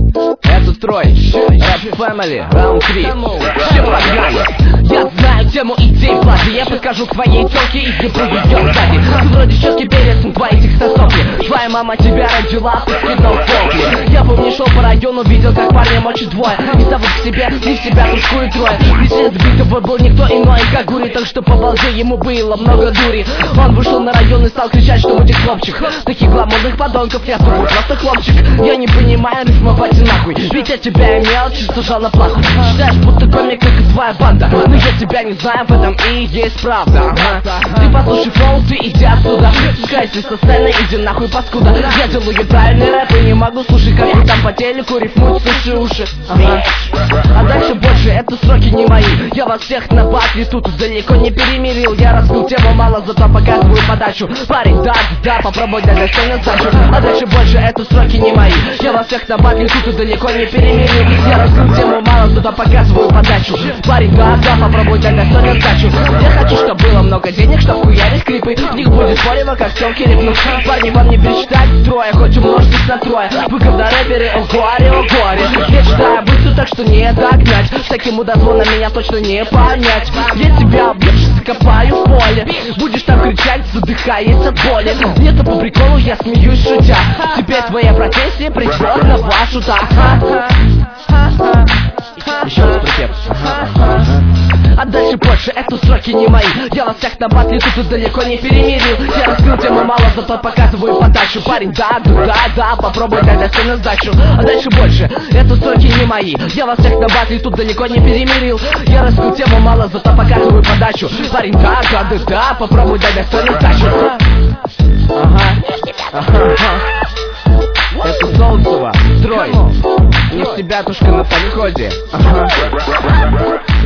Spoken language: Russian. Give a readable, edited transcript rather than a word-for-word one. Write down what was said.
Это строй, Rap Family, Round 3. Все программы. Я знаю тему идей платы. Я подскажу к твоей телке и не буду ее сзади. Ты вроде щетки перец, но твои текстосопли. Твоя мама тебя родила, ты скидал фолки. Я помню, шел по району, видел, как парня мочит двое. Не зовут к себе, не в себя тушкует трое. Причина сбитого был никто иной, как Гури. Так что по балде ему было много дури. Он вышел на район и стал кричать, что мутик хлопчик. Таких гламурных подонков я с тобой просто хлопчик. Я не понимаю, рифмовать и нахуй. Ведь я тебя имел, чисто жал на плаху. Считаешь, будто комик, как и твоя банда. Но я тебя не знаю, в этом и есть правда. Ты послушай флоу, ты иди отсюда. Скайся со сцены, иди нахуй, паскуда. Я делаю правильный рэп и не могу слушать, как вы там по телеку рифмуют, слушай уши. А дальше больше, это строки не мои. Я вас всех на батле тут далеко не перемирил. Я раскрыл тему мало, зато показываю подачу. Парень, да, попробуй дать достойно сдачу. А дальше больше, это строки не мои. Я вас всех на батле тут далеко не перемирил. Я раскрыл тему мало, зато показываю подачу. Парень, да, попробуй дать достойно сдачу. Я хочу, чтобы было много денег, чтоб хуярить клипы. В них будет спорево, как телки репнут. Парни, вам не пересчитать трое, хоть умножьтесь на трое. Вы говна рэперы, о горе, о горе. Я читаю быстро, так что не догнать. С таким мудозвоном меня точно не понять. Я тебя объешь, закопаю в поле. Будешь там кричать, задыхаясь от боли. Нет, по приколу я смеюсь, шутя. Теперь твоя профессия придет на вашу, да. Еще раз припев. А дальше больше, это строки не мои. Я вас всех на батле тут далеко не перемирил. Я раскрыл тему мало, зато показываю подачу. Парень, да, попробуй дать достойно сдачу. А дальше больше, это строки не мои. Я вас всех на батле тут далеко не перемирил. Я раскрыл тему мало, зато показываю подачу. Парень, да, попробуй дать достойно сдачу. Это Солнцева, строй. Не в себя тушка на подходе.